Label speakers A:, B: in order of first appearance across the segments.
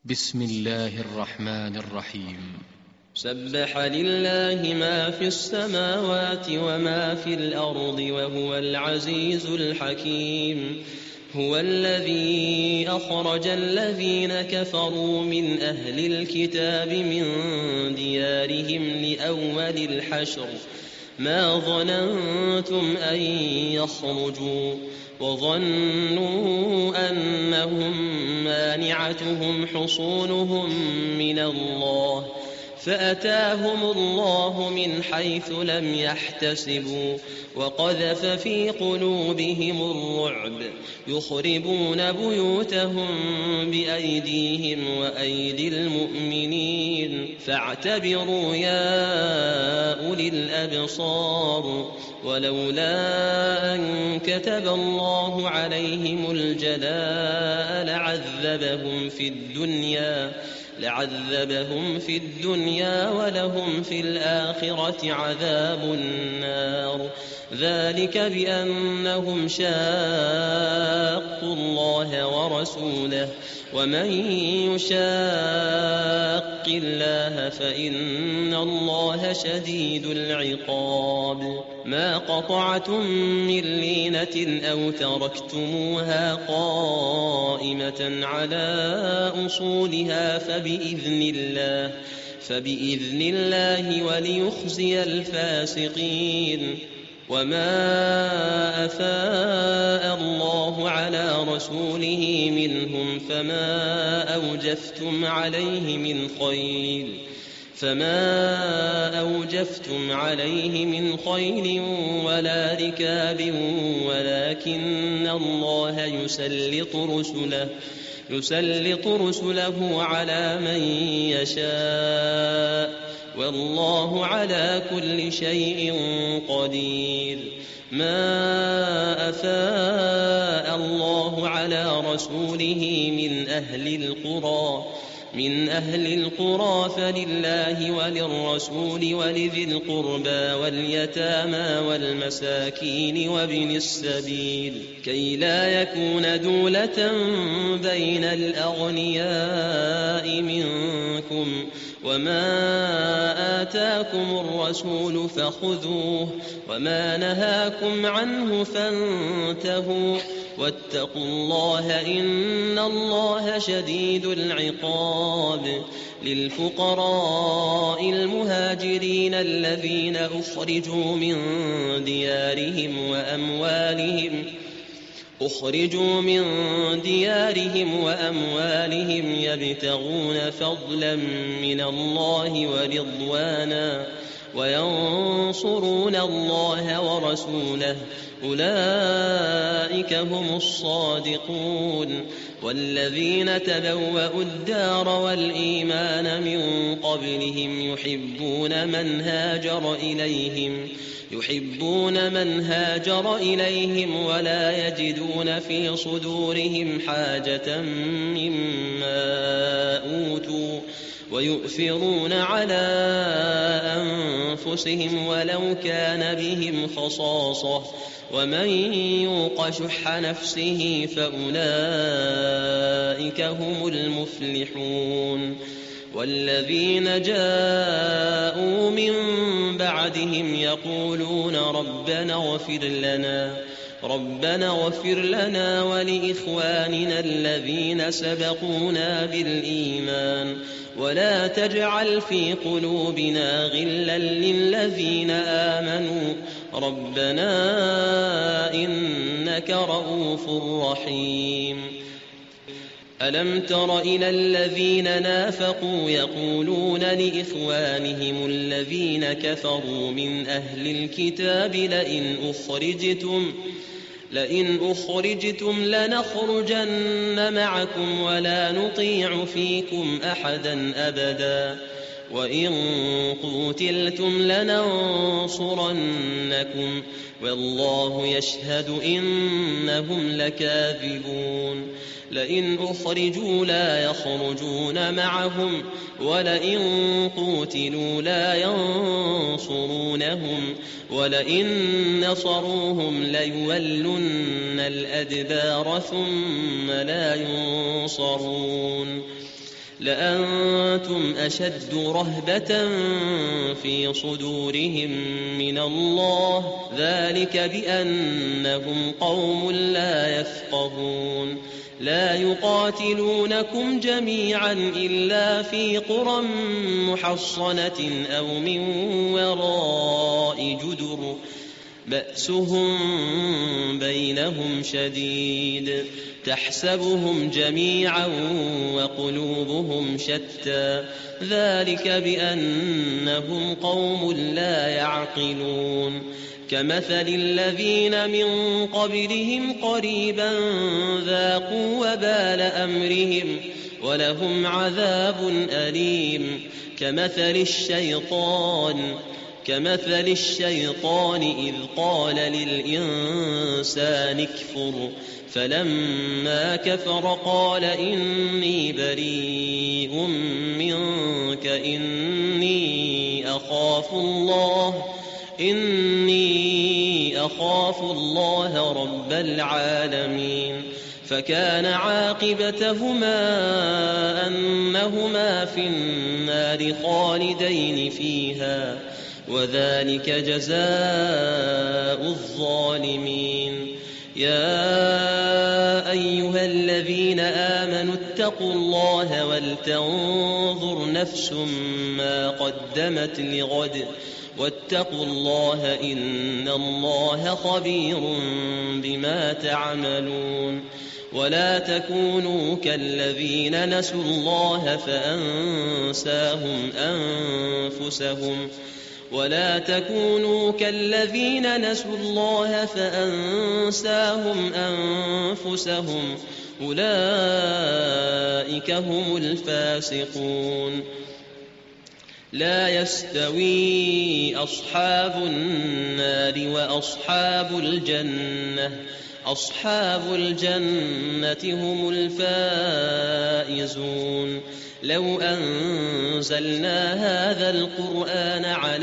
A: بسم الله الرحمن الرحيم.
B: سبح لله ما في السماوات وما في الأرض وهو العزيز الحكيم. هو الذي أخرج الذين كفروا من أهل الكتاب من ديارهم لأول الحشر ما ظننتم أن يخرجوا وظنوا أنهم مانعتهم حصونهم من الله فأتاهم الله من حيث لم يحتسبوا وقذف في قلوبهم الرعب يخربون بيوتهم بأيديهم وأيدي المؤمنين فاعتبروا يا أولي الأبصار. ولولا أن كتب الله عليهم الجلاء لعذبهم في الدنيا ولهم في الآخرة عذاب النار. ذلك بأنهم شاقوا الله ورسوله ومن يشاق الله فإن الله شديد العقاب. ما قطعتم من لينة أو تركتموها قائمة على أصولها فبإذن الله وليخزي الفاسقين. وما أفاء الله على رسوله منهم فما أوجفتم عليه من خيل ولا ركاب ولكن الله يسلط رسله على من يشاء والله على كل شيء قدير. ما أفاء الله على رسوله من أهل القرى فلله وللرسول ولذي القربى واليتامى والمساكين وابن السبيل كي لا يكون دولة بين الأغنياء منكم. وما آتاكم الرسول فخذوه وما نهاكم عنه فانتهوا واتقوا الله إن الله شديد العقاب. للفقراء المهاجرين الذين أخرجوا من ديارهم وأموالهم يبتغون فضلا من الله ورضوانا وينصرون الله ورسوله أولئك هم الصادقون. والذين تبوأوا الدار والإيمان من قبلهم يحبون من هاجر إليهم ولا يجدون في صدورهم حاجة مما أوتوا ويؤثرون على أنفسهم ولو كان بهم خصاصة ومن يوق شح نفسه فأولئك هم المفلحون. والذين جاءوا من بعدهم يقولون ربنا اغفر لنا ولإخواننا الذين سبقونا بالإيمان ولا تجعل في قلوبنا غلا للذين آمنوا ربنا إنك رؤوف رحيم. ألم تر إلى الذين نافقوا يقولون لإخوانهم الذين كفروا من أهل الكتاب لئن أخرجتم لنخرجن معكم ولا نطيع فيكم أحدا أبدا وإن قوتلتم لننصرنكم والله يشهد إنهم لكاذبون. لئن أخرجوا لا يخرجون معهم ولئن قوتلوا لا ينصرونهم ولئن نصروهم ليولن الأدبار ثم لا ينصرون. لأنتم أشد رهبة في صدورهم من الله ذلك بأنهم قوم لا يفقهون لا يقاتلونكم جميعا إلا في قرى محصنة أو من وراء جدر بأسهم بينهم شديد تحسبهم جميعا وقلوبهم شتى ذلك بأنهم قوم لا يعقلون كمثل الذين من قبلهم قريبا ذاقوا وبال أمرهم ولهم عذاب أليم كمثل الشيطان إذ قال للإنسان اكفر فلما كفر قال إني بريء منك إني أخاف الله رب العالمين فكان عاقبتهما أنهما في النار خالدين فيها وذلك جزاء الظالمين يا أيها الذين آمنوا اتقوا الله ولتنظر نفس ما قدمت لغد واتقوا الله إن الله خبير بما تعملون ولا تكونوا كالذين نسوا الله فأنساهم أنفسهم أولئك هم الفاسقون لا يستوي أصحاب النار وأصحاب الجنة هم الفائزون لو أنزلنا هذا القرآن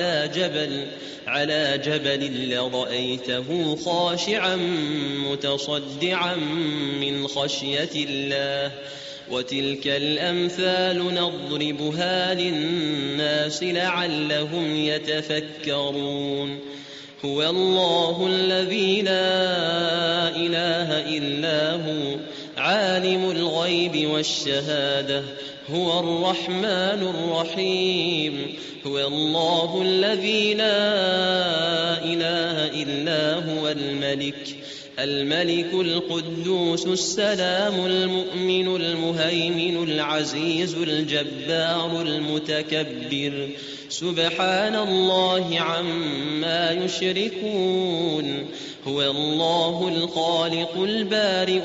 B: على جبل لرأيته خاشعا متصدعا من خشية الله وتلك الأمثال نضربها للناس لعلهم يتفكرون هو الله الذي لا إله إلا هو عالم الغيب والشهادة هو الرحمن الرحيم هو الله الذي لا إله إلا هو الملك القدوس السلام المؤمن المهيمن العزيز الجبار المتكبر سبحان الله عما يشركون هو الله الخالق البارئ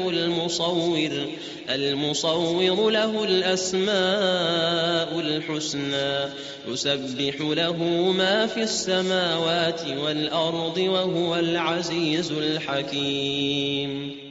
B: المصور له الأسماء الحسنى يسبح له ما في السماوات والأرض وهو العزيز الحكيم